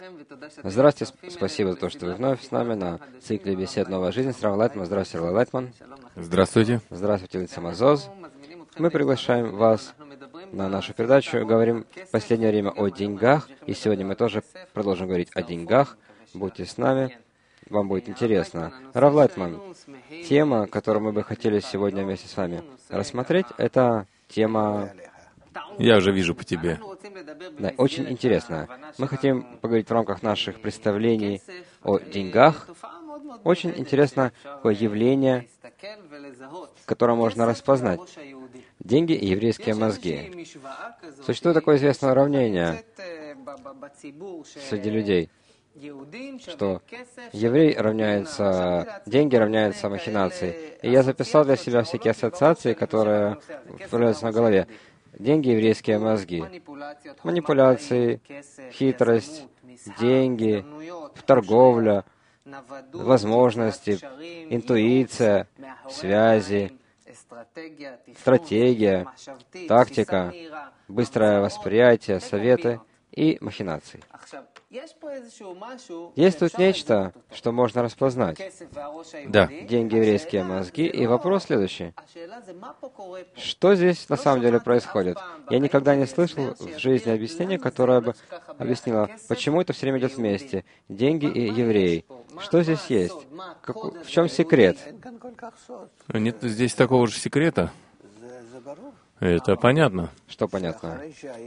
Здравствуйте, спасибо за то, что вы вновь с нами на цикле бесед «Новая жизнь» с Рав Лайтманом. Здравствуйте, Рав Лайтман. Здравствуйте. Здравствуйте, Лица Мазоз. Мы приглашаем вас на нашу передачу. Говорим в последнее время о деньгах, и сегодня мы тоже продолжим говорить о деньгах. Будьте с нами, вам будет интересно. Рав Лайтман, тема, которую мы бы хотели сегодня вместе с вами рассмотреть, это тема... Я уже вижу по тебе. Да, очень интересно. Мы хотим поговорить в рамках наших представлений о деньгах. Очень интересно такое явление, которое можно распознать. Деньги и еврейские мозги. Существует такое известное уравнение среди людей, что еврей равняется, деньги равняются махинации. И я записал для себя всякие ассоциации, которые появляются на голове. Деньги, еврейские мозги. Манипуляции, хитрость, деньги, торговля, возможности, интуиция, связи, стратегия, тактика, быстрое восприятие, советы и махинации. Есть тут нечто, что можно распознать. Да. Деньги, еврейские мозги. И вопрос следующий. Что здесь на самом деле происходит? Я никогда не слышал в жизни объяснения, которое бы объяснило, почему это все время идет вместе. Деньги и евреи. Что здесь есть? В чем секрет? Нет здесь такого же секрета. Это понятно. Что понятно?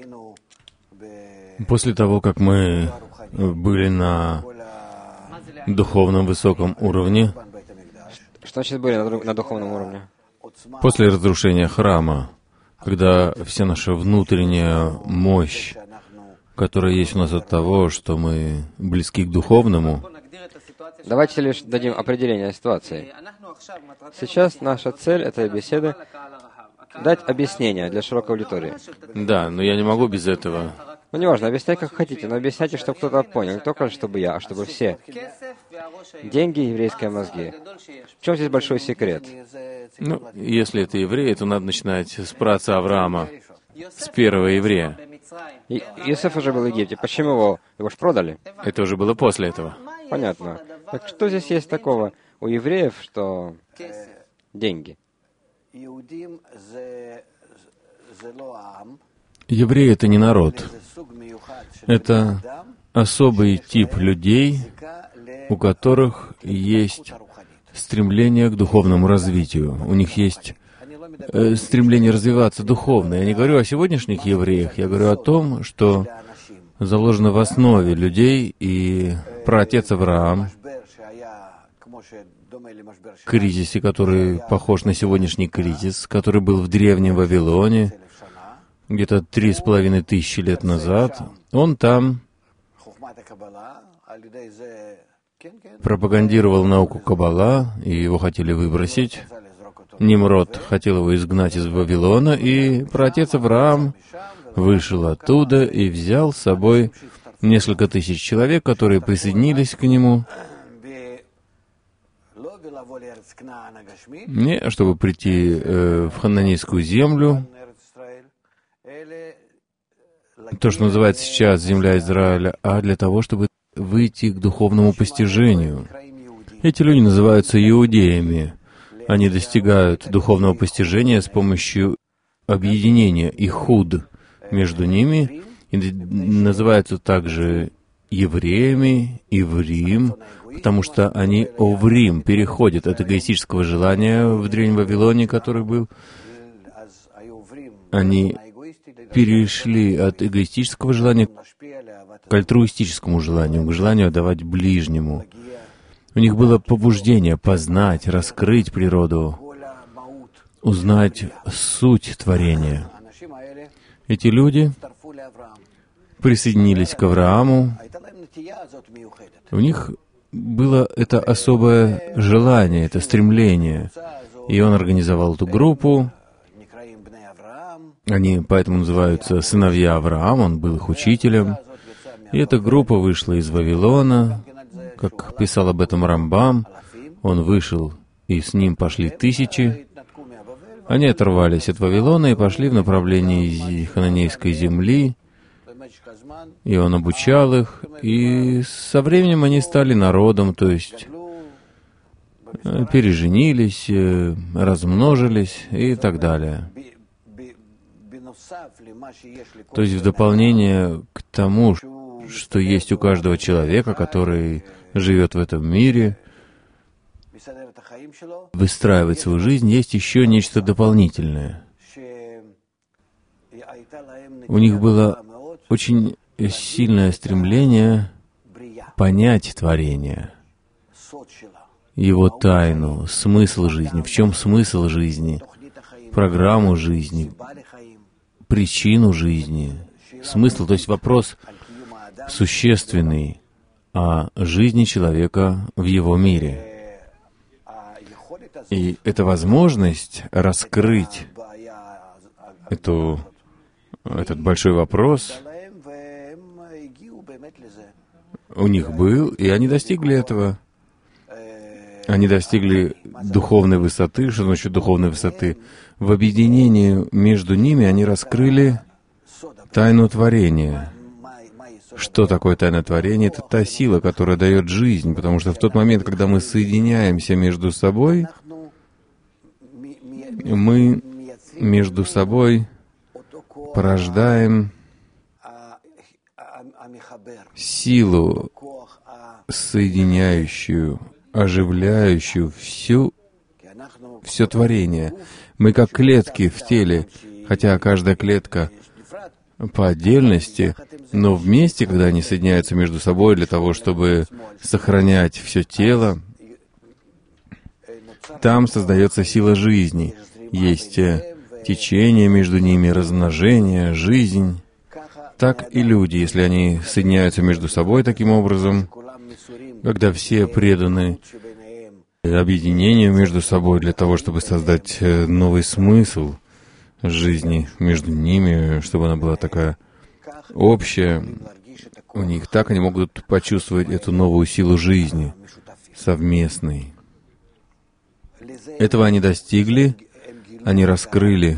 После того, как мы были на духовном высоком уровне, Что значит были на духовном уровне? после разрушения храма, когда вся наша внутренняя мощь, которая есть у нас от того, что мы близки к духовному, Давайте лишь дадим определение ситуации. Сейчас наша цель этой беседы — дать объяснение для широкой аудитории. да, но я не могу без этого. Ну, неважно, объясняйте, как хотите, но объясняйте, чтобы кто-то понял. Не только чтобы я, а чтобы все. Деньги и еврейские мозги. В чем здесь большой секрет? Ну, если это евреи, то надо начинать с праотца Авраама, с первого еврея. Иосиф уже был в Египте. Почему его? Его ж продали? Это уже было после этого. Понятно. Так что здесь есть такого у евреев, что деньги? Евреи — это не народ. Это особый тип людей, у которых есть стремление к духовному развитию. У них есть стремление развиваться духовно. Я не говорю о сегодняшних евреях, я говорю о том, что заложено в основе людей, и праотец Авраам, кризисе, который похож на сегодняшний кризис, который был в древнем Вавилоне, где-то 3500 лет назад, он там пропагандировал науку Каббала, и его хотели выбросить. Нимрод хотел его изгнать из Вавилона, и праотец Авраам вышел оттуда и взял с собой несколько тысяч человек, которые присоединились к нему, не чтобы прийти в хананейскую землю, то, что называется сейчас земля Израиля, а для того, чтобы выйти к духовному постижению. Эти люди называются иудеями. Они достигают духовного постижения с помощью объединения, ихуд между ними, и называются также евреями, иврим, потому что они оврим, переходят от эгоистического желания в Древнем Вавилоне, который был. Они перешли от эгоистического желания к альтруистическому желанию, к желанию отдавать ближнему. У них было побуждение познать, раскрыть природу, узнать суть творения. Эти люди присоединились к Аврааму. У них было это особое желание, это стремление. И он организовал эту группу. Они поэтому называются «сыновья Авраама», он был их учителем. И эта группа вышла из Вавилона, как писал об этом Рамбам. Он вышел, и с ним пошли тысячи. Они оторвались от Вавилона и пошли в направлении хананейской земли. и он обучал их, и со временем они стали народом, то есть переженились, размножились и так далее. То есть в дополнение к тому, что есть у каждого человека, который живет в этом мире, выстраивает свою жизнь, есть еще нечто дополнительное. У них было очень сильное стремление понять творение, его тайну, смысл жизни, в чем смысл жизни, программу жизни, причину жизни, смысл, то есть вопрос существенный о жизни человека в его мире. И эта возможность раскрыть этот большой вопрос у них был, и они достигли этого. Они достигли духовной высоты. Что значит духовной высоты? В объединении между ними они раскрыли тайну творения. Что такое тайна творения? Это та сила, которая дает жизнь, потому что в тот момент, когда мы соединяемся между собой, мы между собой порождаем силу, соединяющую, оживляющую все творение. Мы как клетки в теле, хотя каждая клетка по отдельности, но вместе, когда они соединяются между собой для того, чтобы сохранять все тело, там создается сила жизни. Есть течение между ними, размножение, жизнь. Так и люди, если они соединяются между собой таким образом, когда все преданы объединению между собой для того, чтобы создать новый смысл жизни между ними, чтобы она была такая общая, у них так они могут почувствовать эту новую силу жизни, совместной. Этого они достигли, они раскрыли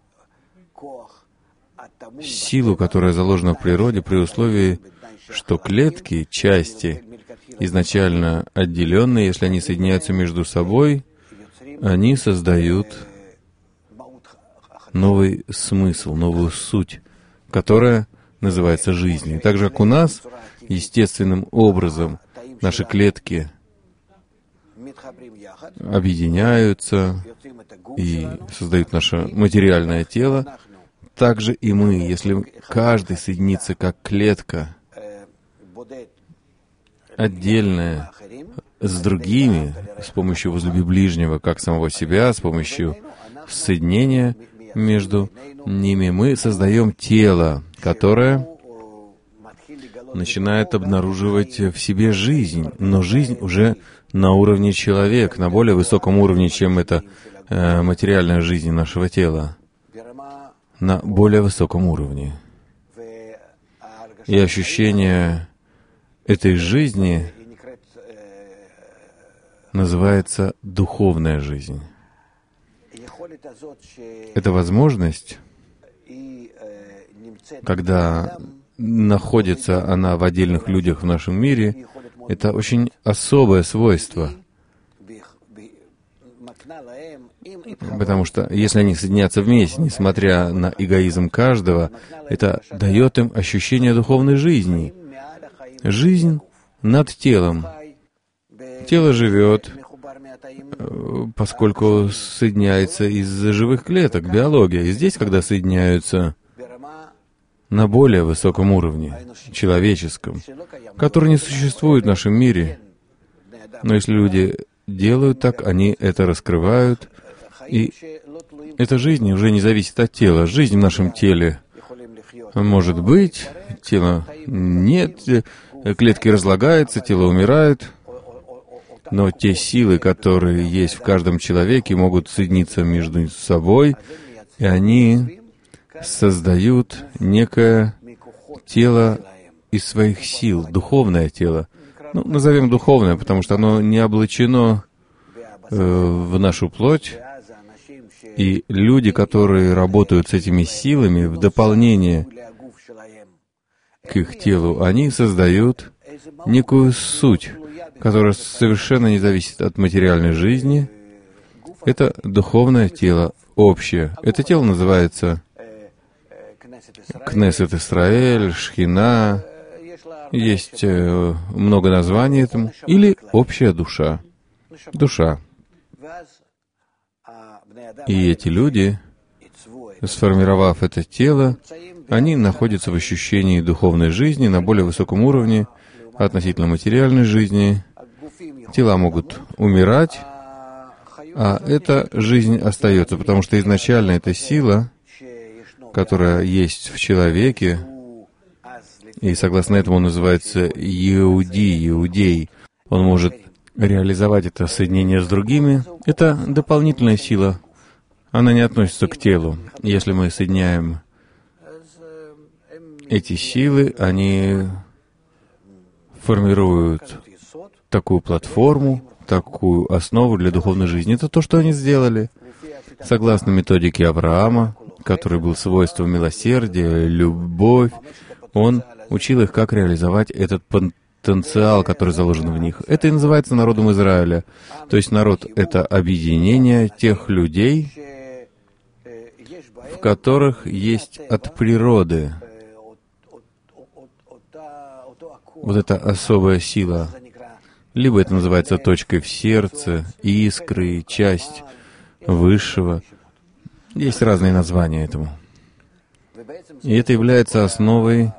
силу, которая заложена в природе, при условии, что клетки, части, изначально отделенные, если они соединяются между собой, они создают новый смысл, новую суть, которая называется жизнью. И так же, как у нас, естественным образом наши клетки объединяются и создают наше материальное тело, так же и мы, если каждый соединится как клетка, отдельная, с другими, с помощью возлюби ближнего, как самого себя, с помощью соединения между ними, мы создаем тело, которое начинает обнаруживать в себе жизнь, но жизнь уже на уровне человека, на более высоком уровне, чем это материальная жизнь нашего тела, на более высоком уровне. И ощущение этой жизни называется духовная жизнь. Это возможность, когда находится она в отдельных людях в нашем мире, это очень особое свойство. Потому что если они соединятся вместе, несмотря на эгоизм каждого, это дает им ощущение духовной жизни. Жизнь над телом. Тело живет, поскольку соединяется из живых клеток, биология. И здесь, когда соединяются на более высоком уровне, человеческом, который не существует в нашем мире, но если люди делают так, они это раскрывают, и эта жизнь уже не зависит от тела. Жизнь в нашем теле может быть, тела нет, клетки разлагаются, тело умирает, но те силы, которые есть в каждом человеке, могут соединиться между собой, и они создают некое тело из своих сил, духовное тело. Ну, назовем духовное, потому что оно не облачено в нашу плоть. И люди, которые работают с этими силами, в дополнение к их телу, они создают некую суть, которая совершенно не зависит от материальной жизни. Это духовное тело общее. Это тело называется Кнессет Исраэль, Шхина. Есть много названий этому. Или общая душа. Душа. И эти люди, сформировав это тело, они находятся в ощущении духовной жизни на более высоком уровне относительно материальной жизни. Тела могут умирать, а эта жизнь остается, потому что изначально эта сила, которая есть в человеке, и согласно этому он называется иудей, он может реализовать это соединение с другими, это дополнительная сила. Она не относится к телу. Если мы соединяем эти силы, они формируют такую платформу, такую основу для духовной жизни. Это то, что они сделали. Согласно методике Авраама, который был свойством милосердия, любовь, он учил их, как реализовать этот потенциал, который заложен в них. Это и называется народом Израиля. То есть народ — это объединение тех людей, в которых есть от природы вот эта особая сила. Либо это называется точкой в сердце, искрой, часть высшего. Есть разные названия этому. И это является основой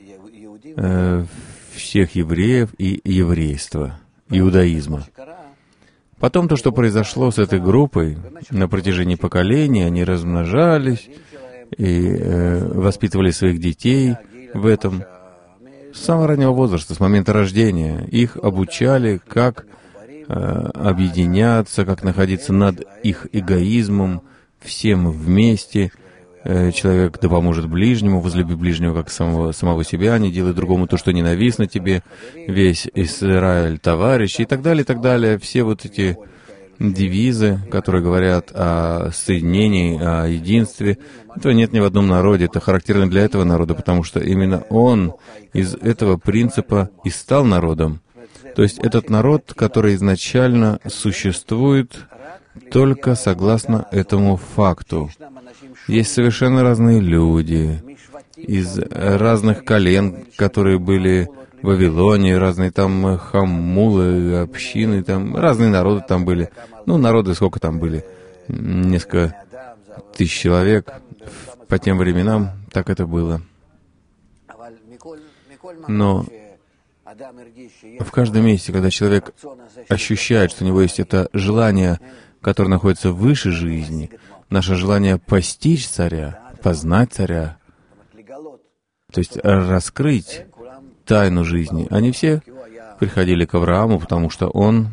всех евреев и еврейства, иудаизма. Потом то, что произошло с этой группой на протяжении поколений, они размножались и воспитывали своих детей в этом. С самого раннего возраста, с момента рождения, их обучали, как объединяться, как находиться над их эгоизмом, всем вместе. Человек да поможет ближнему, возлюби ближнего как самого себя, не делай другому то, что ненавистно тебе, весь Израиль товарищ, и так далее, и так далее. Все вот эти девизы, которые говорят о соединении, о единстве, этого нет ни в одном народе. Это характерно для этого народа, потому что именно он из этого принципа и стал народом. То есть этот народ, который изначально существует только согласно этому факту. Есть совершенно разные люди, из разных колен, которые были в Вавилоне, разные там хаммулы, общины, там разные народы там были. Ну, народы сколько там были? Несколько тысяч человек. По тем временам так это было. Но в каждом месте, когда человек ощущает, что у него есть это желание, которое находится выше жизни, наше желание постичь царя, познать царя, то есть раскрыть тайну жизни. Они все приходили к Аврааму, потому что он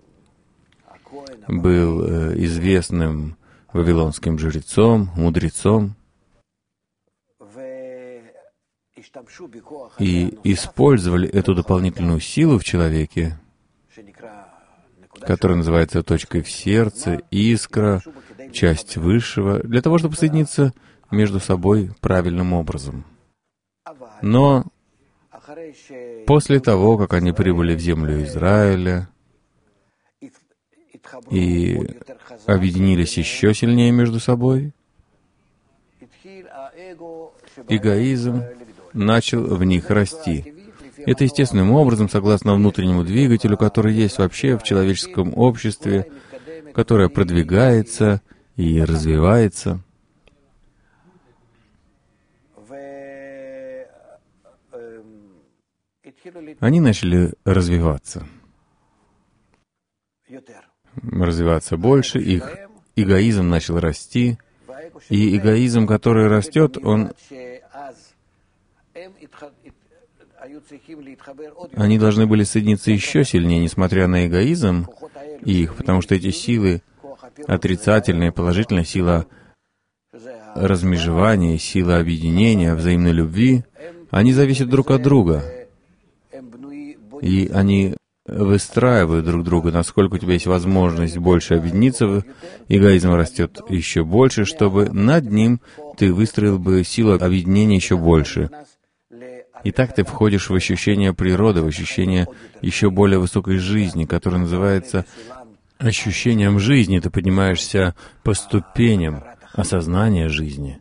был известным вавилонским жрецом, мудрецом, и использовали эту дополнительную силу в человеке, которая называется точкой в сердце, искра, часть высшего, для того, чтобы соединиться между собой правильным образом. Но после того, как они прибыли в землю Израиля и объединились еще сильнее между собой, эгоизм начал в них расти. Это естественным образом, согласно внутреннему двигателю, который есть вообще в человеческом обществе, которое продвигается и развивается. Они начали развиваться больше, их эгоизм начал расти, и эгоизм, который растет, они должны были соединиться еще сильнее, несмотря на эгоизм их, потому что эти силы, отрицательная и положительная сила размежевания, сила объединения, взаимной любви, они зависят друг от друга. И они выстраивают друг друга, насколько у тебя есть возможность больше объединиться, эгоизм растет еще больше, чтобы над ним ты выстроил бы силу объединения еще больше. И так ты входишь в ощущение природы, в ощущение еще более высокой жизни, которое называется ощущением жизни. Ты поднимаешься по ступеням осознания жизни.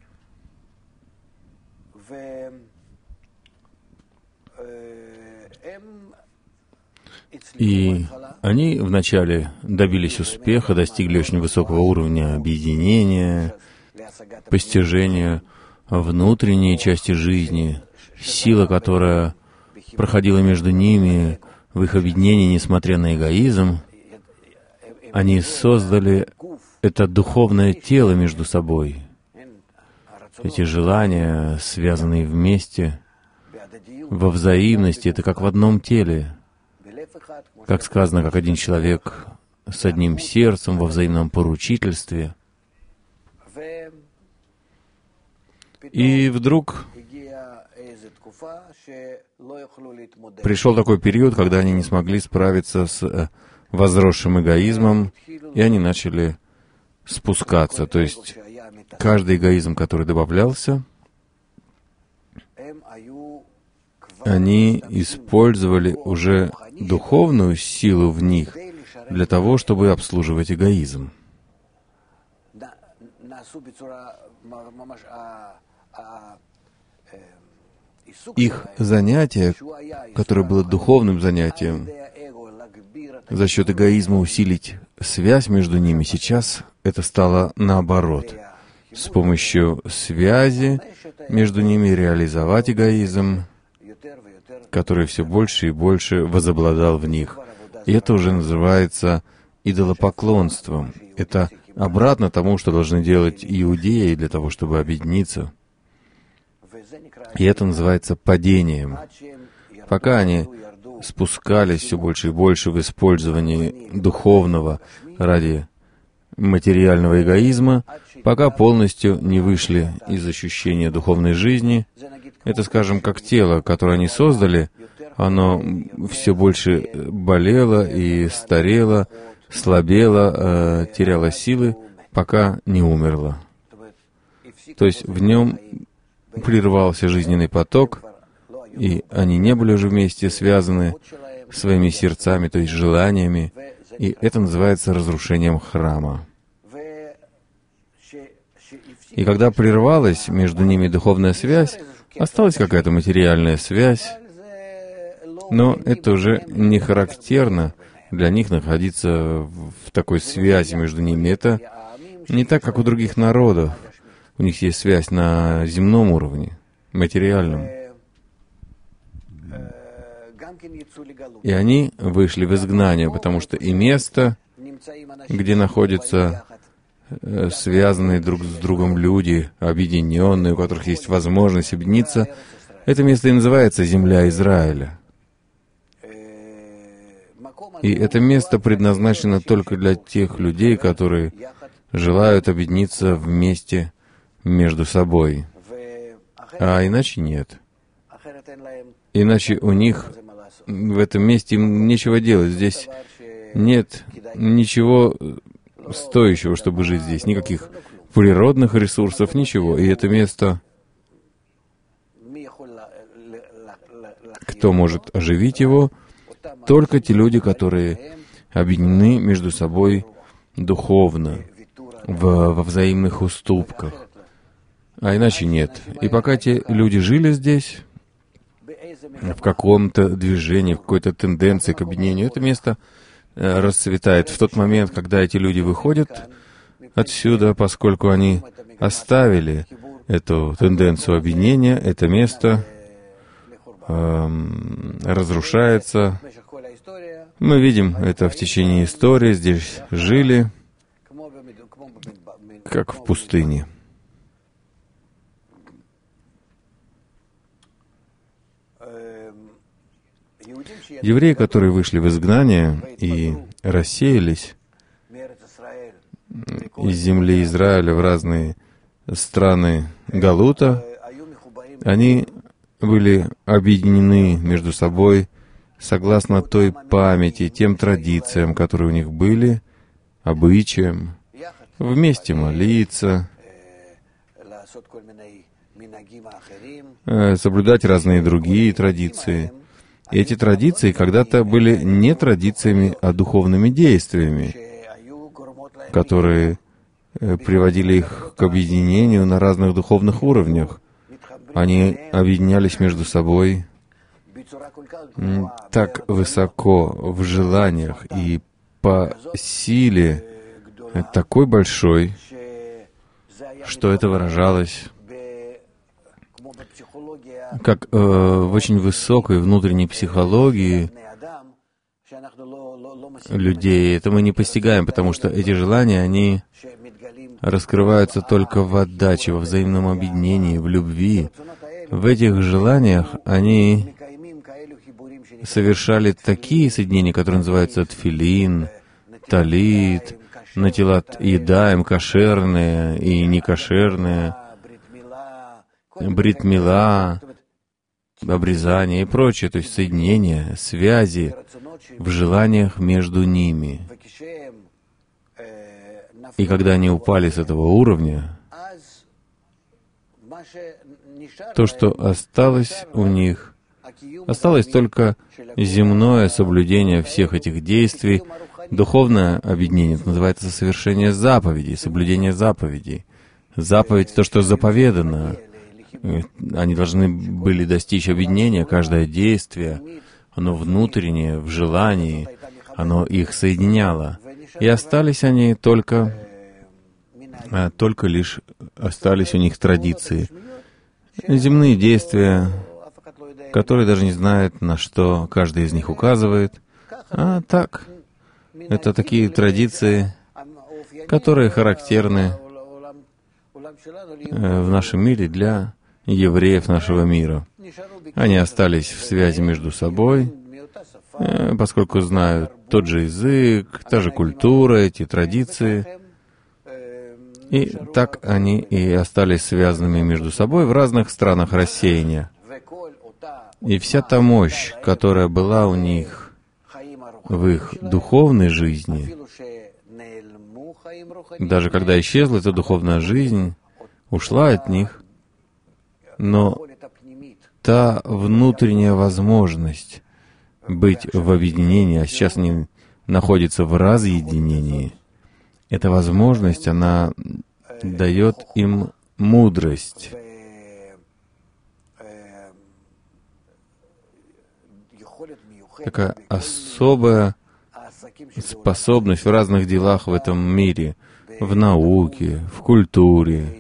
И они вначале добились успеха, достигли очень высокого уровня объединения, постижения внутренней части жизни, сила, которая проходила между ними в их объединении, несмотря на эгоизм. Они создали это духовное тело между собой. Эти желания, связанные вместе, во взаимности, это как в одном теле. Как сказано, как один человек с одним сердцем во взаимном поручительстве. И вдруг пришел такой период, когда они не смогли справиться с возросшим эгоизмом, и они начали спускаться. То есть каждый эгоизм, который добавлялся, они использовали уже духовную силу в них для того, чтобы обслуживать эгоизм. Их занятие, которое было духовным занятием, за счет эгоизма усилить связь между ними, сейчас это стало наоборот. С помощью связи между ними реализовать эгоизм, который все больше и больше возобладал в них. И это уже называется идолопоклонством. Это обратно тому, что должны делать иудеи для того, чтобы объединиться. И это называется падением. Пока они спускались все больше и больше в использовании духовного ради материального эгоизма, пока полностью не вышли из ощущения духовной жизни. Это, скажем, как тело, которое они создали, оно все больше болело и старело, слабело, теряло силы, пока не умерло. То есть в нем прервался жизненный поток, и они не были уже вместе связаны своими сердцами, то есть желаниями, и это называется разрушением храма. И когда прервалась между ними духовная связь, осталась какая-то материальная связь, но это уже не характерно для них находиться в такой связи между ними. Это не так, как у других народов. У них есть связь на земном уровне, материальном. И они вышли в изгнание, потому что и место, где находятся связанные друг с другом люди, объединенные, у которых есть возможность объединиться, это место и называется земля Израиля. И это место предназначено только для тех людей, которые желают объединиться вместе между собой. А иначе нет. Иначе у них в этом месте им нечего делать. Здесь нет ничего стоящего, чтобы жить здесь. Никаких природных ресурсов, ничего. И это место, кто может оживить его? Только те люди, которые объединены между собой духовно, во взаимных уступках. А иначе нет. И пока те люди жили здесь, в каком-то движении, в какой-то тенденции к объединению, это место расцветает. В тот момент, когда эти люди выходят отсюда, поскольку они оставили эту тенденцию объединения, это место разрушается. Мы видим это в течение истории. Здесь жили, как в пустыне. Евреи, которые вышли в изгнание и рассеялись из земли Израиля в разные страны Галута, они были объединены между собой согласно той памяти, тем традициям, которые у них были, обычаям, вместе молиться, соблюдать разные другие традиции. И эти традиции когда-то были не традициями, а духовными действиями, которые приводили их к объединению на разных духовных уровнях. Они объединялись между собой так высоко в желаниях и по силе такой большой, что это выражалось как в очень высокой внутренней психологии людей. Это мы не постигаем, потому что эти желания, они раскрываются только в отдаче, во взаимном объединении, в любви. В этих желаниях они совершали такие соединения, которые называются тфилин, талит, натилат едаем, кошерные и некошерные, брит-мила, обрезание и прочее, то есть соединения, связи в желаниях между ними. И когда они упали с этого уровня, то, что осталось у них, осталось только земное соблюдение всех этих действий. Духовное объединение, это называется совершение заповедей, соблюдение заповедей. Заповедь — то, что заповедано. Они должны были достичь объединения, каждое действие, оно внутреннее, в желании, оно их соединяло. И остались они только лишь остались у них традиции. Земные действия, которые даже не знают, на что каждый из них указывает. А так, это такие традиции, которые характерны в нашем мире для евреев нашего мира. Они остались в связи между собой, поскольку знают тот же язык, та же культура, эти традиции. И так они и остались связанными между собой в разных странах рассеяния. И вся та мощь, которая была у них в их духовной жизни, даже когда исчезла эта духовная жизнь, ушла от них, но та внутренняя возможность быть в объединении, а сейчас они находятся в разъединении, эта возможность, она дает им мудрость. Такая особая способность в разных делах в этом мире, в науке, в культуре,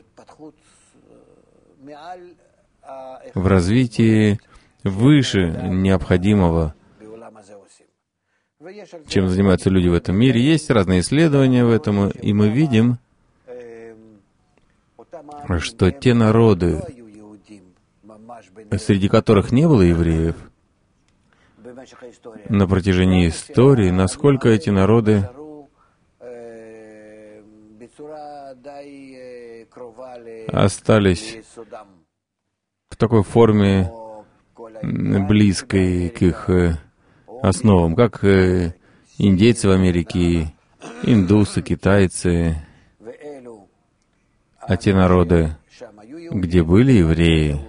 в развитии выше необходимого, чем занимаются люди в этом мире. Есть разные исследования в этом, и мы видим, что те народы, среди которых не было евреев, на протяжении истории, насколько эти народы остались в такой форме, близкой к их основам, как индейцы в Америке, индусы, китайцы, а те народы, где были евреи,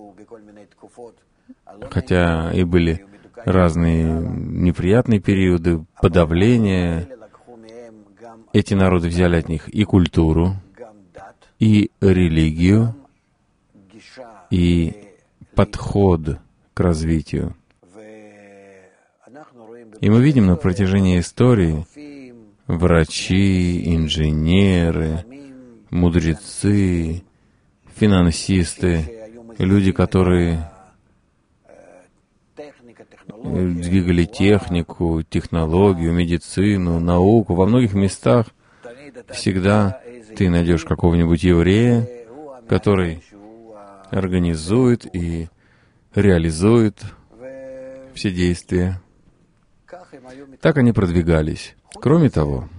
хотя и были разные неприятные периоды подавления, эти народы взяли от них и культуру, и религию, и подход к развитию. И мы видим на протяжении истории врачи, инженеры, мудрецы, финансисты, люди, которые двигали технику, технологию, медицину, науку. Во многих местах всегда ты найдешь какого-нибудь еврея, который организует и реализует все действия. Так они продвигались. Кроме того,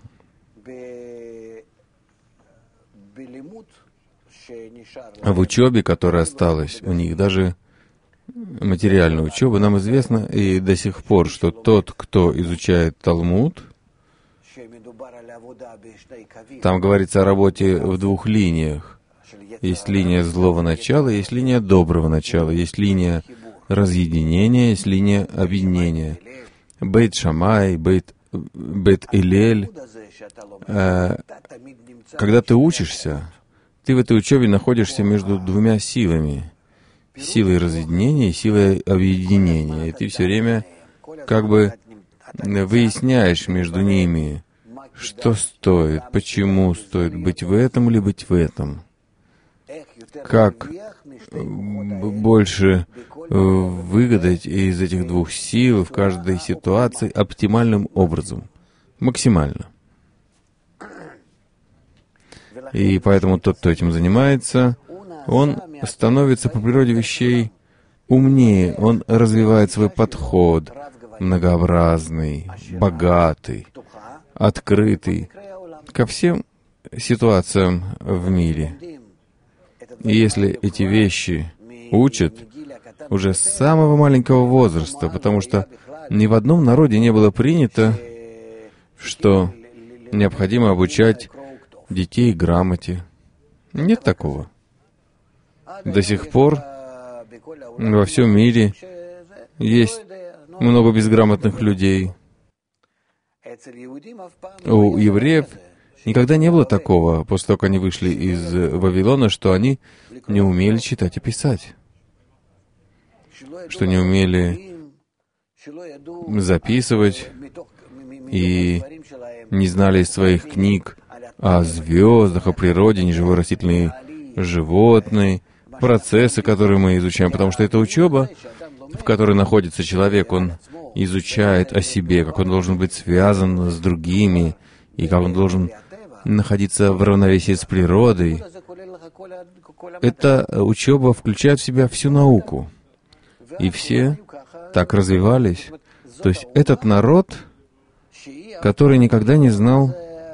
в учебе, которая осталась у них, даже материальная учеба, нам известно и до сих пор, что тот, кто изучает Талмуд, там говорится о работе в двух линиях. Есть линия злого начала, есть линия доброго начала, есть линия разъединения, есть линия объединения. Бейт Шамай, Бейт Илель. Когда ты учишься, ты в этой учебе находишься между двумя силами. Силой разъединения и силой объединения. И ты все время как бы выясняешь между ними, что стоит, почему стоит быть в этом или быть в этом. Как больше выгадать из этих двух сил в каждой ситуации оптимальным образом, максимально. И поэтому тот, кто этим занимается, он становится по природе вещей умнее, он развивает свой подход, многообразный, богатый, открытый ко всем ситуациям в мире. И если эти вещи учат уже с самого маленького возраста, потому что ни в одном народе не было принято, что необходимо обучать детей грамоте. Нет такого. До сих пор во всем мире есть много безграмотных людей. У евреев никогда не было такого, после того, как они вышли из Вавилона, что они не умели читать и писать, что не умели записывать и не знали из своих книг о звездах, о природе, неживой растительной животной, процессы, которые мы изучаем, потому что это учеба, в которой находится человек, он изучает о себе, как он должен быть связан с другими, и как он должен находиться в равновесии с природой. Эта учеба включает в себя всю науку. И все так развивались. То есть этот народ, который никогда не знал,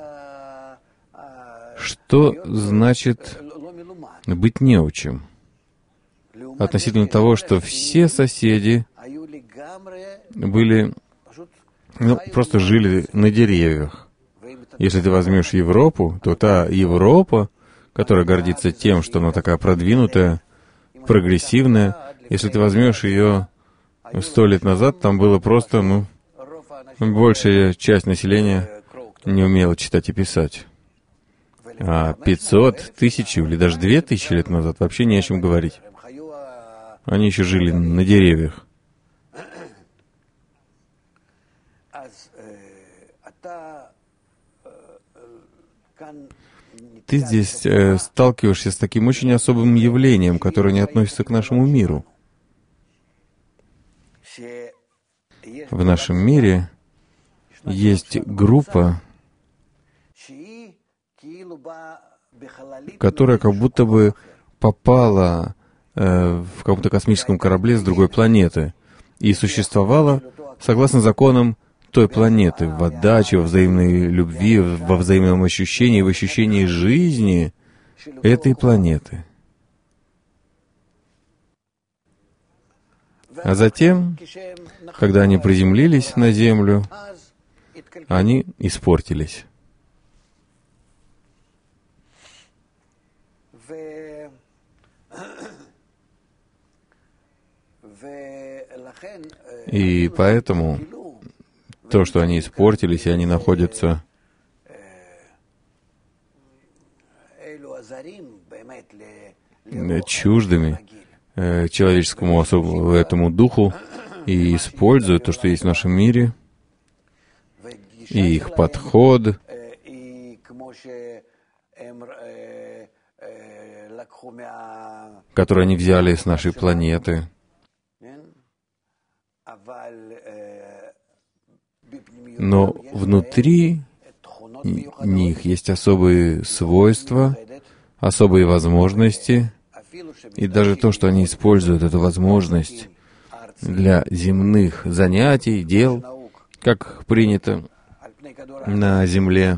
что значит быть неучим, относительно того, что все соседи были, просто жили на деревьях. Если ты возьмешь Европу, то та Европа, которая гордится тем, что она такая продвинутая, прогрессивная, если ты возьмешь ее 100 лет назад, там было просто, большая часть населения не умела читать и писать. А 500, 1000 или даже 2000 лет назад вообще не о чем говорить. Они еще жили на деревьях. Ты здесь сталкиваешься с таким очень особым явлением, которое не относится к нашему миру. В нашем мире есть группа, которая как будто бы попала в каком-то космическом корабле с другой планеты и существовала согласно законам той планеты, в отдаче, во взаимной любви, во взаимном ощущении, в ощущении жизни этой планеты. А затем, когда они приземлились на Землю, они испортились. И поэтому то, что они испортились, и они находятся чуждыми человеческому этому духу и используют то, что есть в нашем мире, и их подход, который они взяли с нашей планеты. Но внутри них есть особые свойства, особые возможности, и даже то, что они используют эту возможность для земных занятий, дел, как принято на Земле,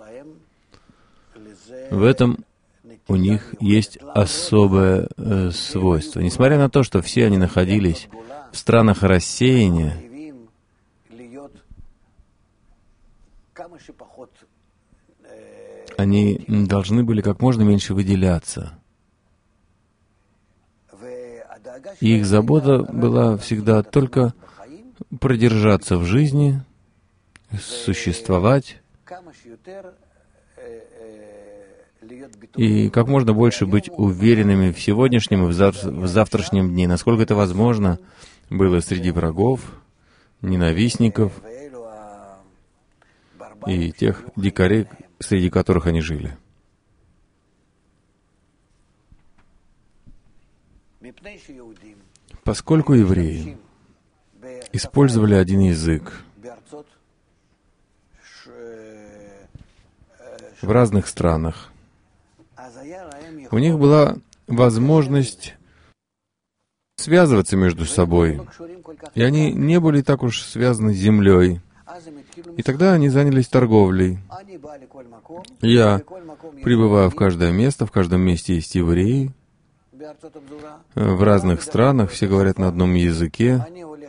в этом у них есть особое свойство. Несмотря на то, что все они находились в странах рассеяния, они должны были как можно меньше выделяться. И их забота была всегда только продержаться в жизни, существовать, и как можно больше быть уверенными в сегодняшнем и в завтрашнем дне, насколько это возможно было среди врагов, ненавистников и тех дикарей, среди которых они жили. Поскольку евреи использовали один язык в разных странах, у них была возможность связываться между собой, и они не были так уж связаны с землей. И тогда они занялись торговлей. Я прибываю в каждое место, в каждом месте есть евреи. В разных странах все говорят на одном языке.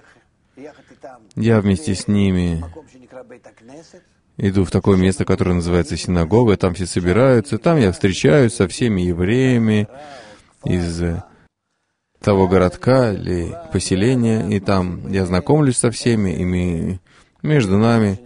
Я вместе с ними иду в такое место, которое называется синагога, там все собираются, там я встречаюсь со всеми евреями из того городка или поселения, и там я знакомлюсь со всеми, и между нами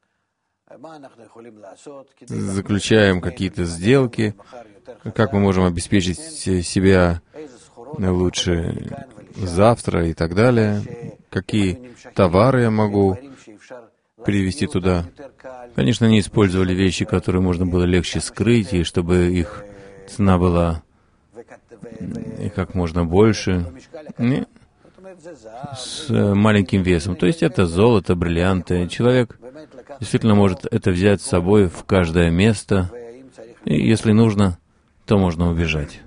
заключаем какие-то сделки, как мы можем обеспечить себя лучше завтра и так далее, какие товары я могу привезти туда. Конечно, они использовали вещи, которые можно было легче скрыть, и чтобы их цена была и как можно больше, и с маленьким весом. То есть это золото, бриллианты. Человек действительно может это взять с собой в каждое место, и если нужно, то можно убежать.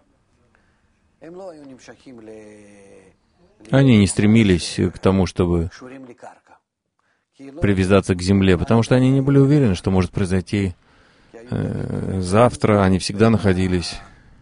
Они не стремились к тому, чтобы привязаться к земле, потому что они не были уверены, что может произойти завтра. Они всегда находились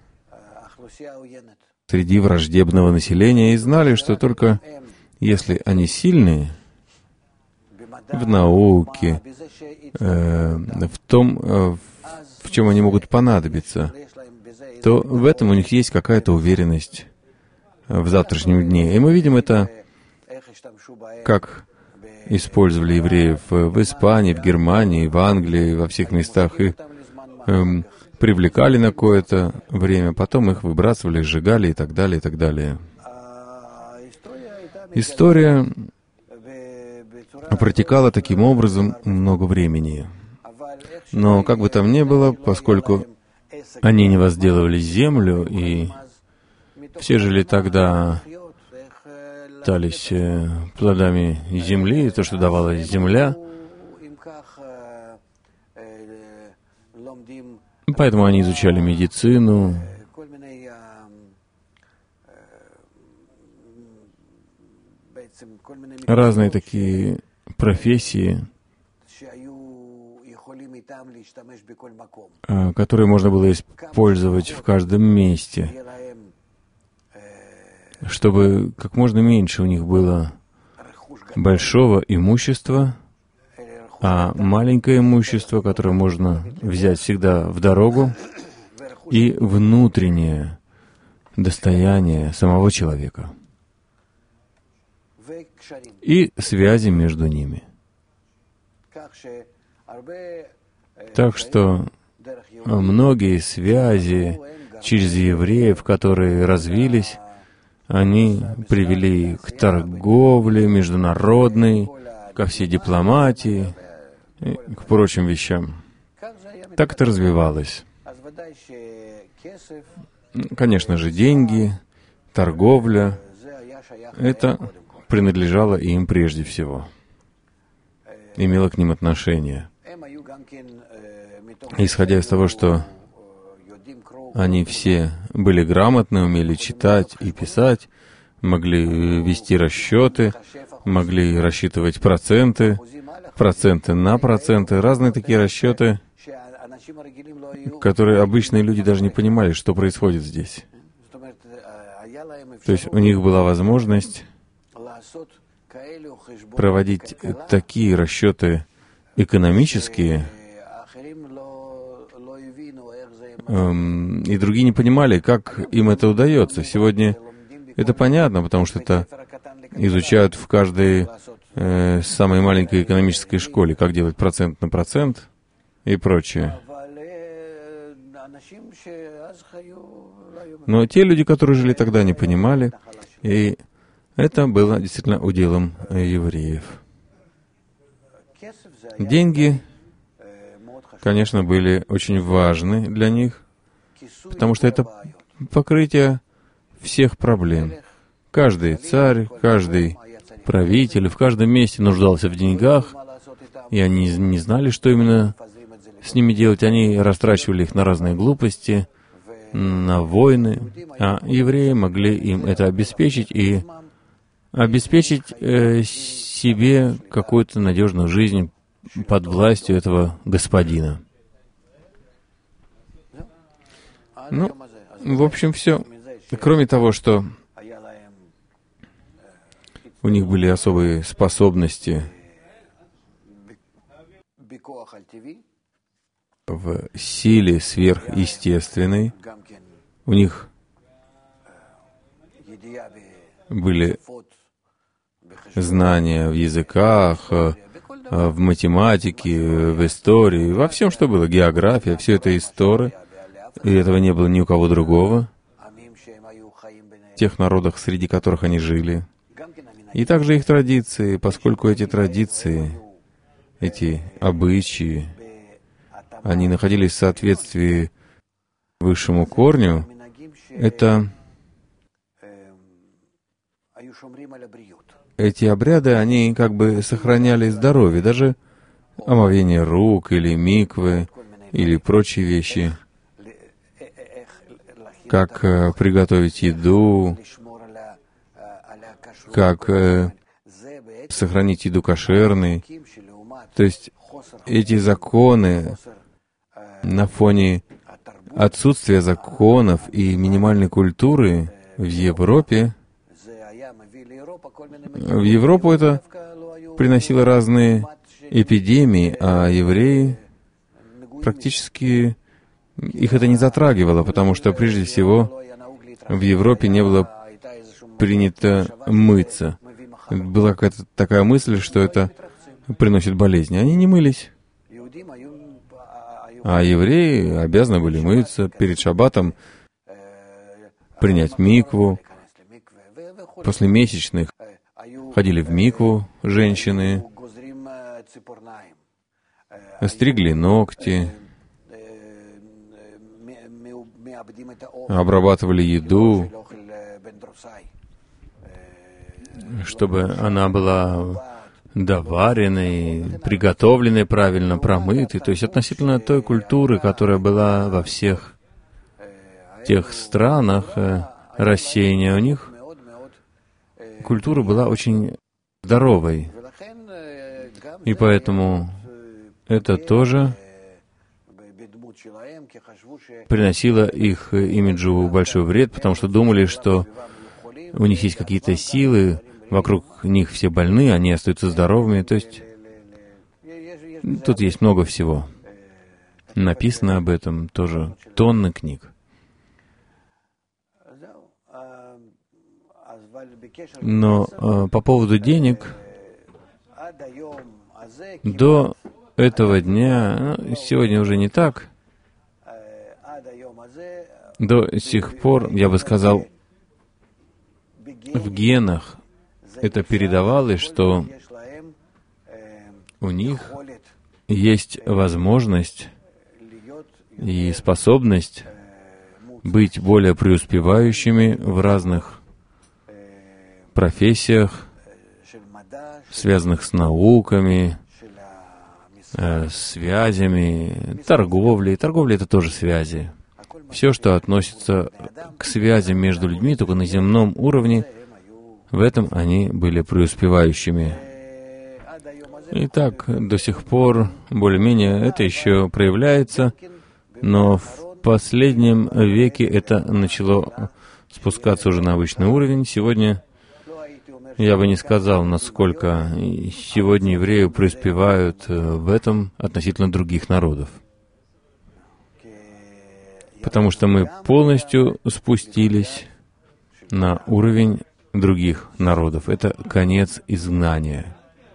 среди враждебного населения и знали, что только если они сильные в науке, в том, в чем они могут понадобиться, то в этом у них есть какая-то уверенность в завтрашнем дне. И мы видим это, как использовали евреев в Испании, в Германии, в Англии, во всех местах. И привлекали на какое-то время, потом их выбрасывали, сжигали и так далее, и так далее. История протекала таким образом много времени. Но как бы там ни было, поскольку они не возделывали землю, и все жили тогда, питались плодами земли, то, что давала земля, поэтому они изучали медицину, разные такие профессии, которые можно было использовать в каждом месте, чтобы как можно меньше у них было большого имущества, а маленькое имущество, которое можно взять всегда в дорогу, и внутреннее достояние самого человека, и связи между ними. Так что многие связи через евреев, которые развились, они привели к торговле международной, ко всей дипломатии и к прочим вещам. Так это развивалось. Конечно же, деньги, торговля — это принадлежало им прежде всего, имело к ним отношение. Исходя из того, что они все были грамотны, умели читать и писать, могли вести расчеты, могли рассчитывать проценты на проценты, разные такие расчеты, которые обычные люди даже не понимали, что происходит здесь. То есть у них была возможность проводить такие расчеты экономические, и другие не понимали, как им это удается. Сегодня Это понятно, потому что это изучают в каждой самой маленькой экономической школе, как делать процент на процент и прочее. Но те люди, которые жили тогда, не понимали, и это было действительно уделом евреев. Деньги, конечно, были очень важны для них, потому что это покрытие всех проблем. Каждый царь, каждый правитель в каждом месте нуждался в деньгах, и они не знали, что именно с ними делать. Они растрачивали их на разные глупости, на войны, а евреи могли им это обеспечить и обеспечить себе какую-то надежную жизнь под властью этого господина. Ну, в общем, все. Кроме того, что у них были особые способности в силе сверхъестественной, у них были знания в языках, в математике, в истории, во всем, что было, география, все это из Торы, и этого не было ни у кого другого, в тех народах, среди которых они жили. И также их традиции, поскольку эти традиции, эти обычаи, они находились в соответствии высшему корню, эти обряды, они как бы сохраняли здоровье, даже омовение рук или миквы, или прочие вещи, как приготовить еду, как сохранить еду кошерной. То есть эти законы на фоне отсутствия законов и минимальной культуры в Европе, в Европу это приносило разные эпидемии, а евреи практически их это не затрагивало, потому что прежде всего в Европе не было принято мыться. Была какая-то такая мысль, что это приносит болезни. Они не мылись. А евреи обязаны были мыться перед шаббатом, принять микву. После месячных ходили в микву женщины, стригли ногти, обрабатывали еду, чтобы она была доваренной, приготовленной правильно, промытой, то есть относительно той культуры, которая была во всех тех странах рассеяния, у них культура была очень здоровой. И поэтому это тоже приносило их имиджу большой вред, потому что думали, что у них есть какие-то силы, вокруг них все больны, они остаются здоровыми. То есть тут есть много всего. Написано об этом тоже тонны книг. Но по поводу денег, до этого дня, сегодня уже не так, до сих пор, я бы сказал, в генах это передавалось, что у них есть возможность и способность быть более преуспевающими в разных профессиях, связанных с науками, связями, торговлей. Торговля — это тоже связи. Все, что относится к связям между людьми, только на земном уровне, в этом они были преуспевающими. И так до сих пор, более-менее, это еще проявляется, но в последнем веке это начало спускаться уже на обычный уровень. Сегодня я бы не сказал, насколько сегодня евреи преуспевают в этом относительно других народов. Потому что мы полностью спустились на уровень других народов. Это конец изгнания.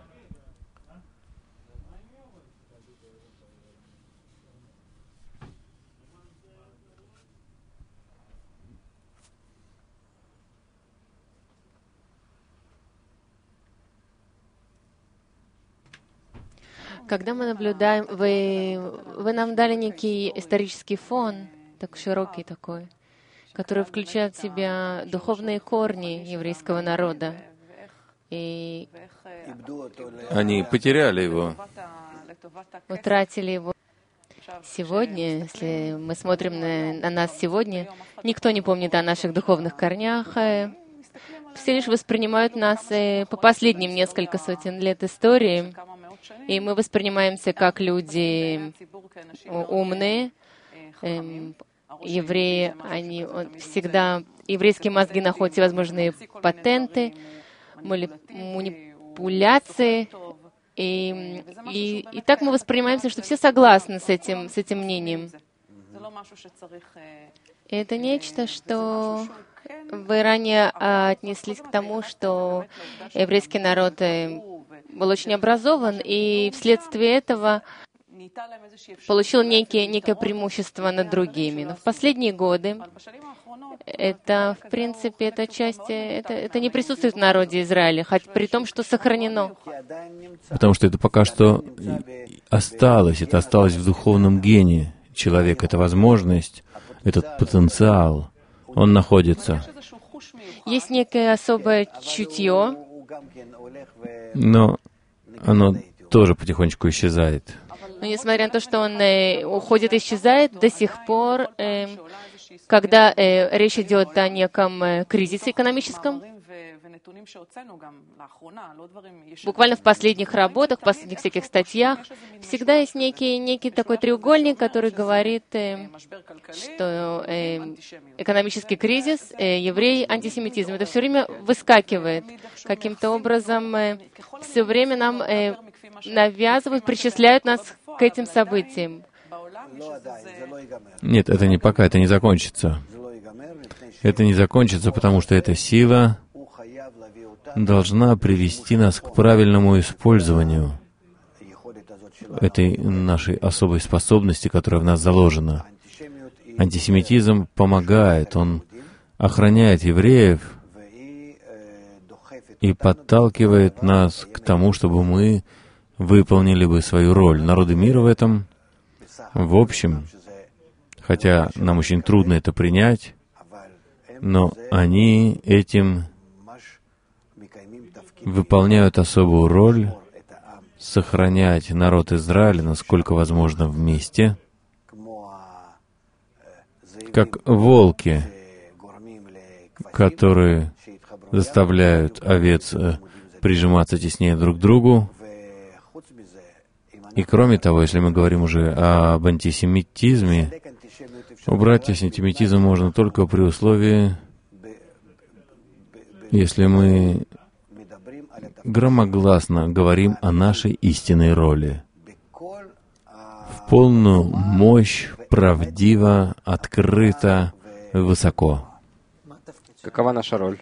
Когда мы наблюдаем, вы нам дали некий исторический фон, так широкий такой, который включает в себя духовные корни еврейского народа. И Они потеряли его. утратили его. Сегодня, если мы смотрим на нас сегодня, никто не помнит о наших духовных корнях. Все лишь воспринимают нас по последним несколько сотен лет истории. И мы воспринимаемся как люди умные. Евреи, всегда, еврейские мозги находят всевозможные патенты, манипуляции. И так мы воспринимаемся, что все согласны с этим мнением. И это нечто, что вы ранее отнеслись к тому, что еврейский народ был очень образован, и вследствие этого получил некое преимущество над другими. Но в последние годы это, в принципе, эта часть, это не присутствует в народе Израиля, хотя при том, что сохранено. Потому что это пока что осталось, это осталось в духовном гене человека, это возможность, этот потенциал, он находится. Есть некое особое чутье, но оно тоже потихонечку исчезает. но несмотря на то, что он уходит и исчезает, до сих пор, когда речь идет о неком кризисе экономическом, буквально в последних работах, в последних всяких статьях, всегда есть некий такой треугольник, который говорит, что экономический кризис, евреи, антисемитизм. Это все время выскакивает. Каким-то образом все время нам навязывают, причисляют нас к этим событиям. Нет, это не пока, это не закончится. Это не закончится, потому что эта сила должна привести нас к правильному использованию этой нашей особой способности, которая в нас заложена. Антисемитизм помогает, он охраняет евреев и подталкивает нас к тому, чтобы мы выполнили бы свою роль. Народы мира в этом, в общем, хотя нам очень трудно это принять, но они этим выполняют особую роль сохранять народ Израиля, насколько возможно, вместе, как волки, которые заставляют овец прижиматься теснее друг к другу. И кроме того, если мы говорим уже об антисемитизме, убрать антисемитизм можно только при условии, если мы громогласно говорим о нашей истинной роли, в полную мощь, правдиво, открыто, высоко. Какова наша роль?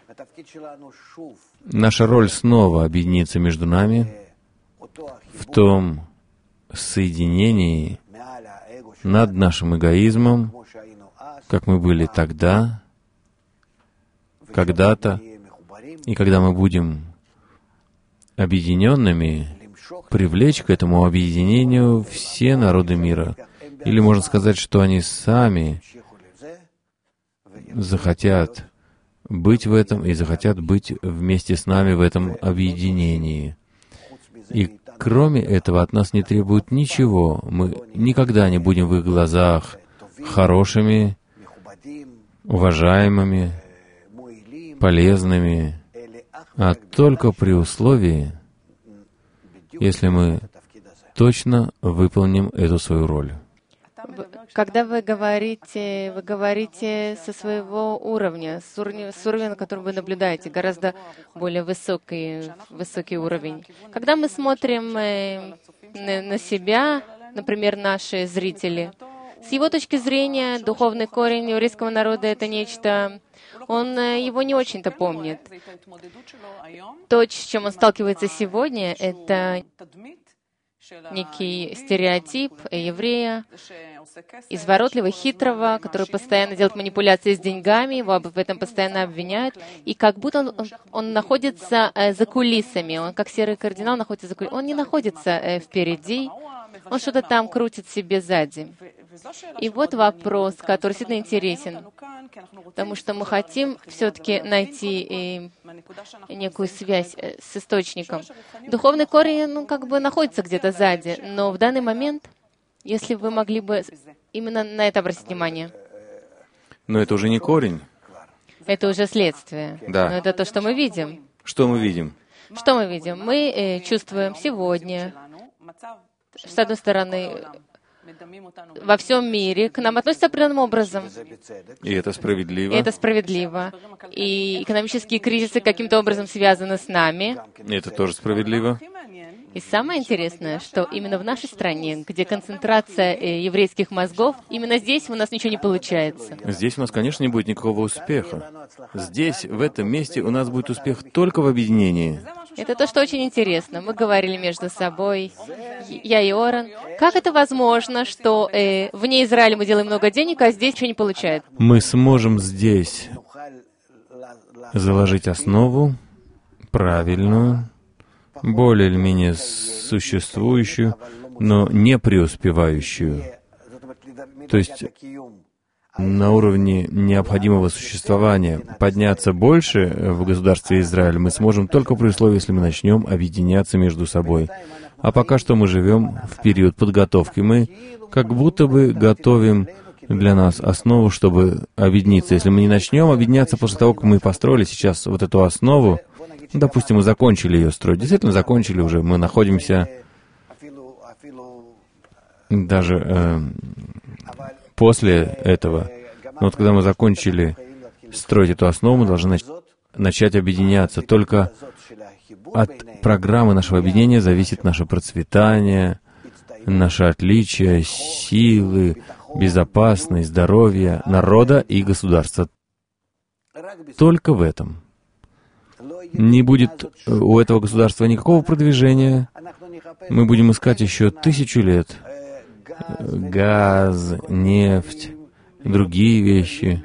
Наша роль снова объединиться между нами в том соединении над нашим эгоизмом, как мы были тогда, когда-то, и когда мы будем объединенными, привлечь к этому объединению все народы мира. Или можно сказать, что они сами захотят быть в этом и захотят быть вместе с нами в этом объединении. И кроме этого от нас не требуют ничего. Мы никогда не будем в их глазах хорошими, уважаемыми, полезными, а только при условии, если мы точно выполним эту свою роль. Когда вы говорите со своего уровня, с уровня, на котором вы наблюдаете, гораздо более высокий уровень. Когда мы смотрим на себя, например, наши зрители, С его точки зрения, духовный корень еврейского народа — это нечто... Он его не очень-то помнит. То, с чем он сталкивается сегодня, это некий стереотип еврея, изворотливого, хитрого, который постоянно делает манипуляции с деньгами, его об этом постоянно обвиняют, и как будто он находится за кулисами, он как серый кардинал находится за кулисами. Он не находится впереди, он что-то там крутит себе сзади. И вот вопрос, который действительно интересен, потому что мы хотим все-таки найти некую связь с источником. Духовный корень, как бы находится где-то сзади, но в данный момент, если вы могли бы именно на это обратить внимание. Но это уже не корень. Это уже следствие. Да. Но это то, что мы видим. Что мы видим? Что мы видим? Мы чувствуем сегодня, с одной стороны, во всем мире к нам относятся определенным образом. И это справедливо. И это справедливо. И экономические кризисы каким-то образом связаны с нами. И это тоже справедливо. И самое интересное, что именно в нашей стране, где концентрация еврейских мозгов, именно здесь у нас ничего не получается. Здесь у нас, конечно, не будет никакого успеха. Здесь, в этом месте, у нас будет успех только в объединении. Это то, что очень интересно. Мы говорили между собой, я и Оран. Как это возможно, что вне Израиля мы делаем много денег, а здесь ничего не получается? Мы сможем здесь заложить основу правильную, более или менее существующую, но не преуспевающую. То есть на уровне необходимого существования подняться больше в государстве Израиль мы сможем только при условии, если мы начнем объединяться между собой. А пока что мы живем в период подготовки. Мы как будто бы готовим для нас основу, чтобы объединиться. Если мы не начнем объединяться после того, как мы построили сейчас вот эту основу, допустим, мы закончили ее строить, действительно закончили уже, мы находимся даже после этого. Но вот когда мы закончили строить эту основу, мы должны начать объединяться. Только от программы нашего объединения зависит наше процветание, наше отличие, силы, безопасность, здоровье народа и государства. Только в этом. Не будет у этого государства никакого продвижения. Мы будем искать еще 1000 лет. Газ, нефть, другие вещи,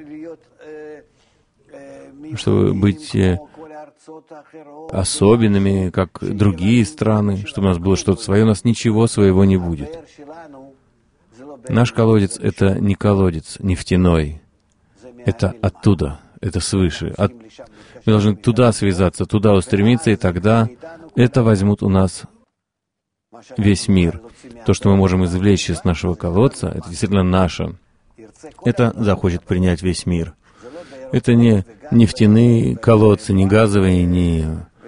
чтобы быть особенными, как другие страны, чтобы у нас было что-то свое. У нас ничего своего не будет. Наш колодец — это не колодец нефтяной. Это оттуда, это свыше. Мы должны туда связаться, туда устремиться, и тогда это возьмут у нас весь мир. То, что мы можем извлечь из нашего колодца, это действительно наше. Это захочет принять весь мир. Это не нефтяные колодцы, не газовые, не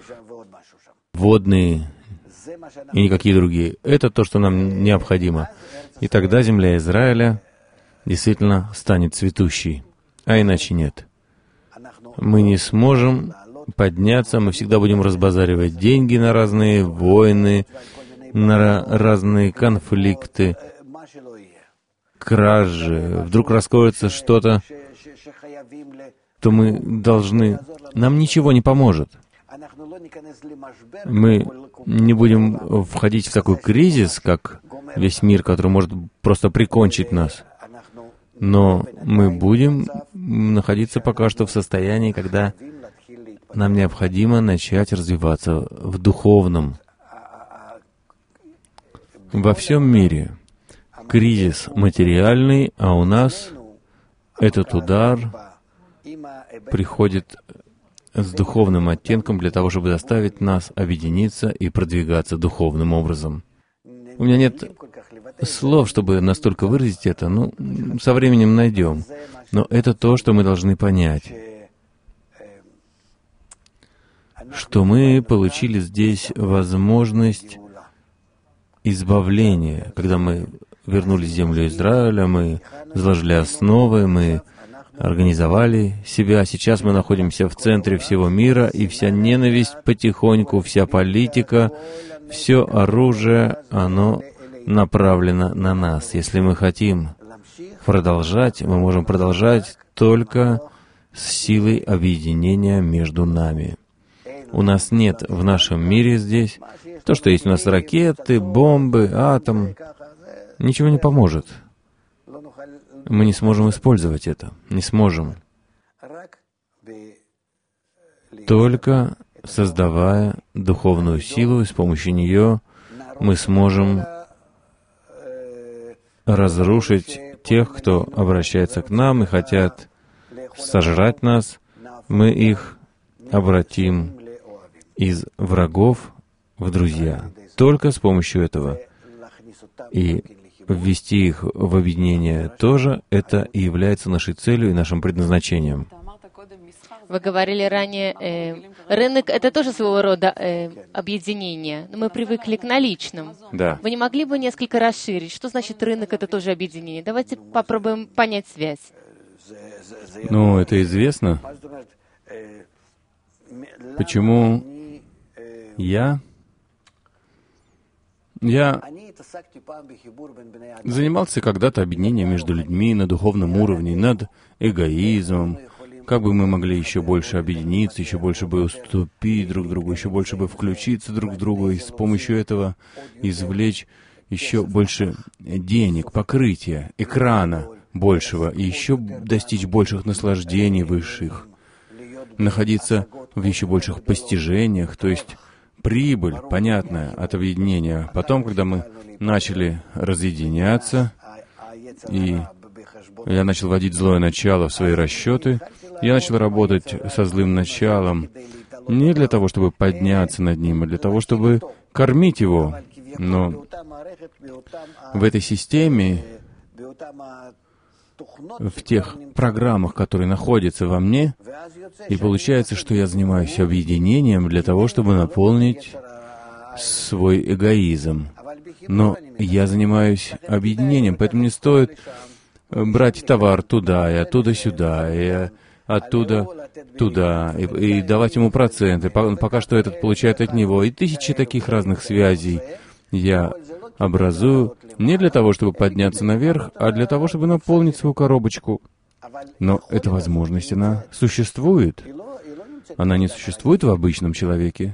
водные и никакие другие. Это то, что нам необходимо. И тогда земля Израиля действительно станет цветущей. А иначе нет. Мы не сможем подняться, мы всегда будем разбазаривать деньги на разные войны, на разные конфликты, кражи. Вдруг раскроется что-то, то мы должны... Нам ничего не поможет. Мы не будем входить в такой кризис, как весь мир, который может просто прикончить нас. Но мы будем находиться пока что в состоянии, когда нам необходимо начать развиваться в духовном. Во всем мире кризис материальный, а у нас этот удар приходит с духовным оттенком для того, чтобы заставить нас объединиться и продвигаться духовным образом. У меня нет слов, чтобы настолько выразить это, но со временем найдем. Но это то, что мы должны понять, что мы получили здесь возможность избавления. Когда мы вернулись в землю Израиля, мы заложили основы, мы организовали себя. Сейчас мы находимся в центре всего мира, и вся ненависть потихоньку, вся политика, все оружие, оно направлено на нас. Если мы хотим продолжать, мы можем продолжать только с силой объединения между нами. У нас нет в нашем мире здесь то, что есть у нас ракеты, бомбы, атом. Ничего не поможет. Мы не сможем использовать это. Не сможем. Только создавая духовную силу, и с помощью нее мы сможем разрушить тех, кто обращается к нам и хотят сожрать нас. Мы их обратим из врагов в друзья. Только с помощью этого. И ввести их в объединение тоже, это и является нашей целью и нашим предназначением. Вы говорили ранее, рынок — это тоже своего рода объединение, но мы привыкли к наличным. Да. Вы не могли бы несколько расширить? Что значит рынок — это тоже объединение? Давайте попробуем понять связь. Ну, это известно. Почему я занимался когда-то объединением между людьми на духовном уровне, над эгоизмом. Как бы мы могли еще больше объединиться, еще больше бы уступить друг другу, еще больше бы включиться друг в друга и с помощью этого извлечь еще больше денег, покрытия, экрана большего, и еще достичь больших наслаждений высших, находиться в еще больших постижениях, то есть прибыль, понятная, от объединения. Потом, когда мы начали разъединяться, и я начал вводить злое начало в свои расчеты, я начал работать со злым началом не для того, чтобы подняться над ним, а для того, чтобы кормить его. Но в этой системе, в тех программах, которые находятся во мне, и получается, что я занимаюсь объединением для того, чтобы наполнить свой эгоизм. Но я занимаюсь объединением, поэтому не стоит брать товар туда, и оттуда сюда, и оттуда туда, и давать ему проценты, пока что этот получает от него. И тысячи таких разных связей я образую не для того, чтобы подняться наверх, а для того, чтобы наполнить свою коробочку. Но эта возможность, она существует. Она не существует в обычном человеке.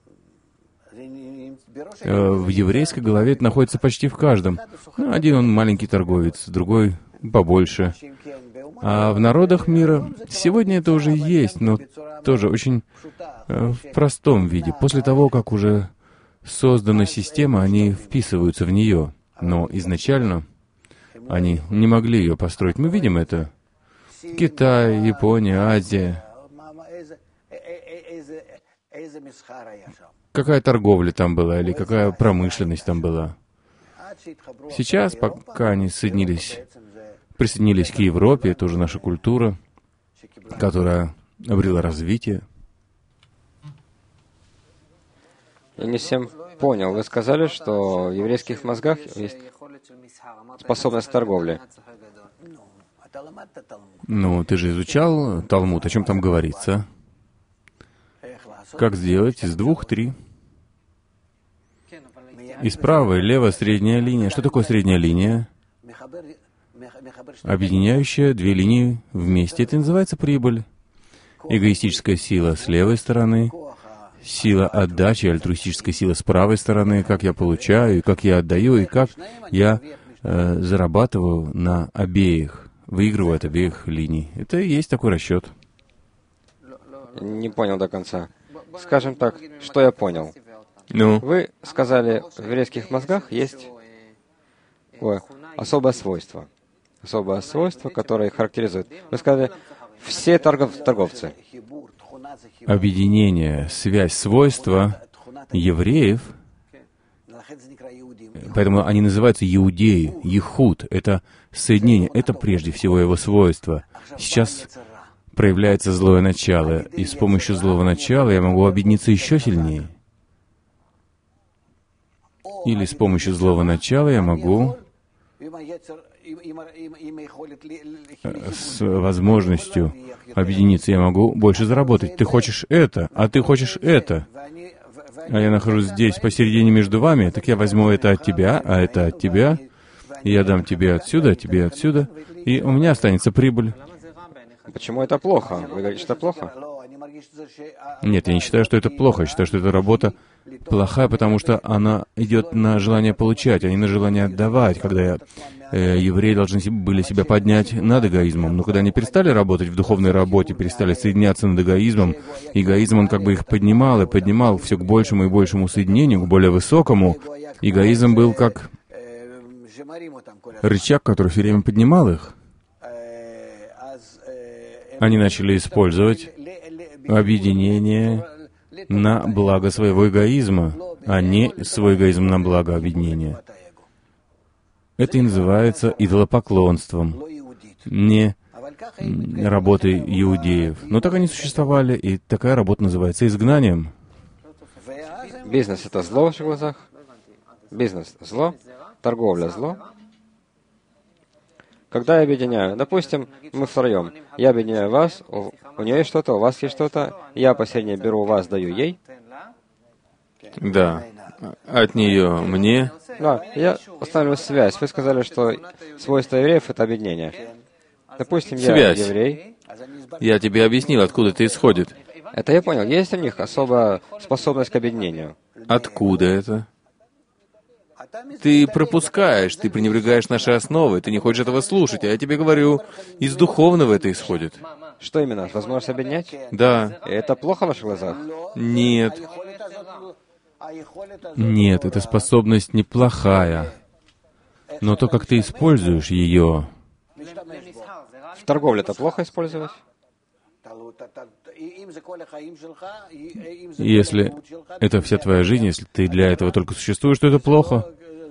В еврейской голове это находится почти в каждом. Один он маленький торговец, другой побольше. А в народах мира сегодня это уже есть, но тоже очень в простом виде. После того, как уже создана система, они вписываются в нее. Но изначально они не могли ее построить. Мы видим это. Китай, Япония, Азия. Какая торговля там была, или какая промышленность там была. Сейчас, пока они присоединились к Европе, это уже наша культура, которая обрела развитие. Я не всем понял. Вы сказали, что в еврейских мозгах есть способность торговли. Ну, ты же изучал Талмуд, о чем там говорится? Как сделать из 2-3? Из правой, левая, средняя линия. Что такое средняя линия? Объединяющая две линии вместе. Это называется прибыль. Эгоистическая сила с левой стороны, сила отдачи, альтруистическая сила с правой стороны, как я получаю, и как я отдаю, и как я зарабатываю на обеих, выигрываю от обеих линий. Это и есть такой расчет. Не понял до конца. Скажем так, что я понял. Ну? Вы сказали, в еврейских мозгах есть особое свойство. Особое свойство, которое их характеризует. Вы сказали, все торговцы. Объединение, связь, свойства евреев, поэтому они называются иудеи, ехуд, это соединение, это прежде всего его свойство. Сейчас проявляется злое начало, и с помощью злого начала я могу объединиться еще сильнее. Или с помощью злого начала я могу с возможностью объединиться, я могу больше заработать. Ты хочешь это, а ты хочешь это. А я нахожусь здесь, посередине между вами, так я возьму это от тебя, а это от тебя. Я дам тебе отсюда, и у меня останется прибыль. Почему это плохо? Вы говорите, что это плохо? Нет, я не считаю, что это плохо. Я считаю, что эта работа плохая, потому что она идет на желание получать, а не на желание отдавать. Когда евреи должны были себя поднять над эгоизмом. Но когда они перестали работать в духовной работе, перестали соединяться над эгоизмом, эгоизм, он как бы их поднимал и поднимал все к большему и большему соединению, к более высокому. Эгоизм был как рычаг, который все время поднимал их. Они начали использовать объединение на благо своего эгоизма, а не свой эгоизм на благо объединения. Это и называется идолопоклонством, не работой иудеев. Но так они существовали, и такая работа называется изгнанием. Бизнес — это зло в ваших глазах? Бизнес — зло? Торговля — зло? Когда я объединяю, допустим, мы втроем, я объединяю вас, у нее есть что-то, у вас есть что-то, я последнее беру у вас, даю ей. Да, от нее мне. Да, я устанавливаю связь. Вы сказали, что свойство евреев — это объединение. Допустим, я Связь. еврей. Я тебе объяснил, откуда это исходит. Это я понял. Есть у них особая способность к объединению. Откуда это? Ты пропускаешь, ты пренебрегаешь наши основы, ты не хочешь этого слушать, а я тебе говорю, из духовного это исходит. Что именно? Возможность объединять? Да. И это плохо в ваших глазах? Нет. Нет, эта способность неплохая. Но то, как ты используешь ее, В торговле это плохо использовать? если это вся твоя жизнь, если ты для этого только существуешь, то это плохо.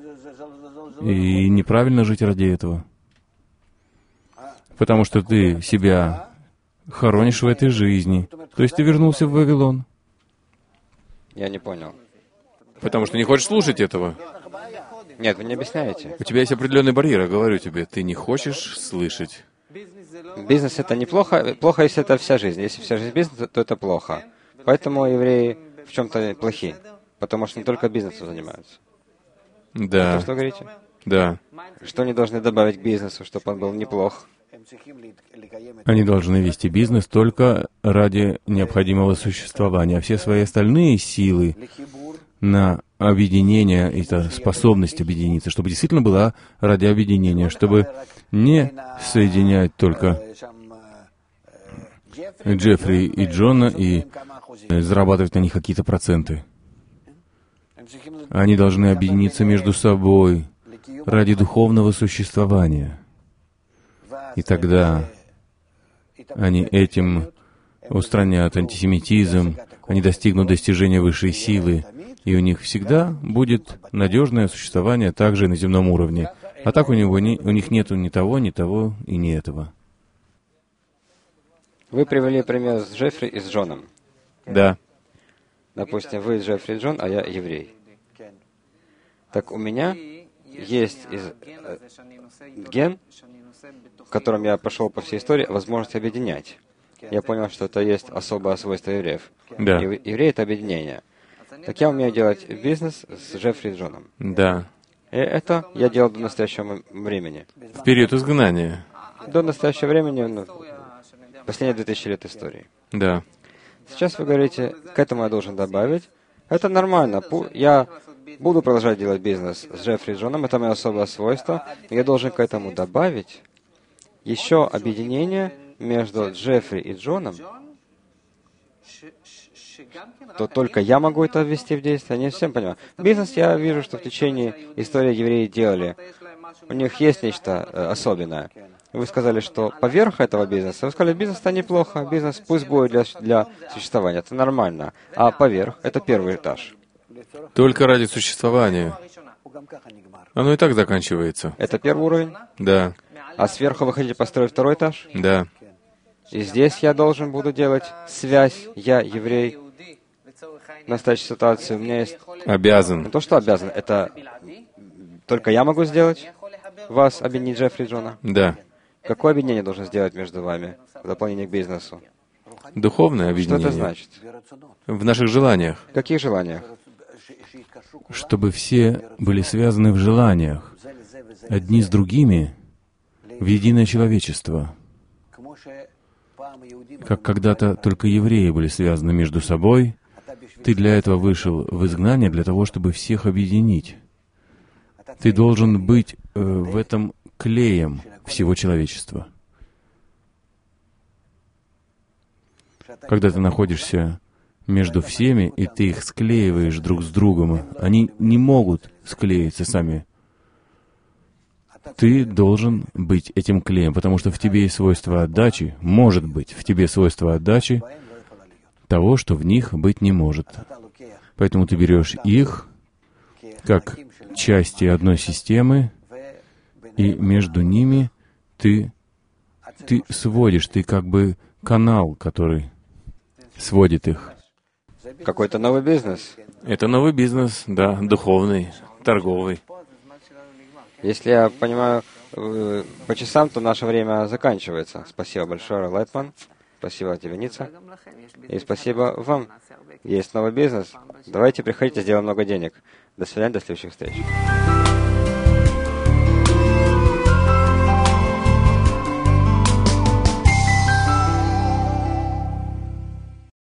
И неправильно жить ради этого. Потому что ты себя хоронишь в этой жизни. То есть ты вернулся в Вавилон. Я не понял. Потому что не хочешь слушать этого. Нет, вы не объясняете. У тебя есть определенный барьер, я говорю тебе. Ты не хочешь слышать. Бизнес — это неплохо. Плохо, если это вся жизнь. Если вся жизнь бизнес, то это плохо. Поэтому евреи в чем-то плохи. Потому что не только бизнесом занимаются. Да. Это что вы говорите? Да. Что они должны добавить к бизнесу, чтобы он был неплох? Они должны вести бизнес только ради необходимого существования, а все свои остальные силы на объединение, это способность объединиться, чтобы действительно была ради объединения, чтобы не соединять только Джеффри и Джона и зарабатывать на них какие-то проценты. Они должны объединиться между собой ради духовного существования. И тогда они этим устранят антисемитизм, они достигнут достижения высшей силы, и у них всегда будет надежное существование также на земном уровне. А так у них нету ни того, и ни этого. Вы привели пример с Джеффри и с Джоном. Да. Допустим, вы Джеффри и Джон, а я еврей. Так у меня есть ген, в котором я пошел по всей истории, возможность объединять. Я понял, что это есть особое свойство евреев. Да. Евреи — это объединение. Так я умею делать бизнес с Джеффри и Джоном. Да. И это я делал до настоящего времени. В период изгнания. До настоящего времени, последние 2000 лет истории. Да. Сейчас вы говорите, к этому я должен добавить. Это нормально. Я буду продолжать делать бизнес с Джеффри и Джоном, это мое особое свойство. Я должен к этому добавить еще объединение между Джеффри и Джоном, то только я могу это ввести в действие. Не всем понимаю. Бизнес, я вижу, что в течение истории евреи делали. У них есть нечто особенное. Вы сказали, что поверх этого бизнеса, вы сказали, бизнес — это неплохо, бизнес пусть будет для существования, это нормально. А поверх — это первый этаж. Только ради существования. Оно и так заканчивается. Это первый уровень? Да. А сверху вы хотите построить второй этаж? Да. И здесь я должен буду делать связь, я еврей. В настоящей ситуации у меня есть... Обязан. Не то, что обязан, это только я могу сделать вас, объединить Джеффри и Джона. Да. Какое объединение должен сделать между вами в дополнение к бизнесу? Духовное Что объединение. это значит? В наших желаниях. В каких желаниях? Чтобы все были связаны в желаниях. одни с другими в единое человечество. Как когда-то только евреи были связаны между собой, ты для этого вышел в изгнание, для того, чтобы всех объединить. Ты должен быть в этом клеем всего человечества. Когда ты находишься между всеми, и ты их склеиваешь друг с другом, они не могут склеиться сами. Ты должен быть этим клеем, потому что в тебе есть свойство отдачи, может быть, в тебе свойство отдачи того, что в них быть не может. Поэтому ты берешь их как части одной системы, и между ними ты сводишь, ты как бы канал, который сводит их. Какой-то новый бизнес. Это новый бизнес, да, духовный, торговый. Если я понимаю по часам, то наше время заканчивается. Спасибо большое, Лайтман. Спасибо тебе, Ницца. И спасибо вам. Есть новый бизнес. Давайте приходите, сделаем много денег. До свидания, до следующих встреч.